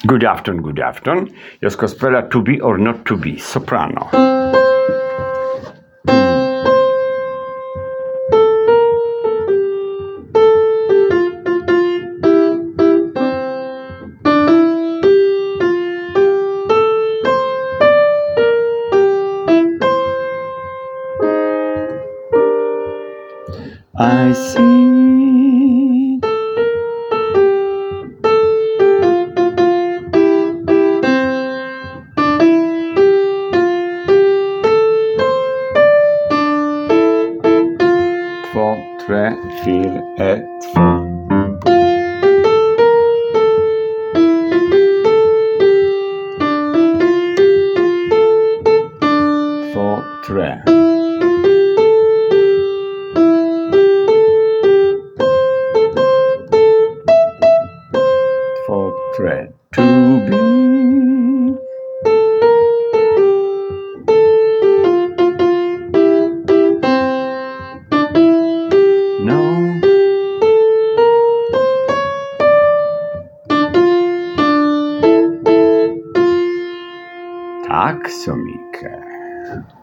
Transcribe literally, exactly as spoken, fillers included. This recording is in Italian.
Good afternoon, good afternoon. Jag ska spela to be or not to be, soprano. I see två, tre, fyra, ett, två. Två, tre. Två, tre. To be. No. Tack så mycket.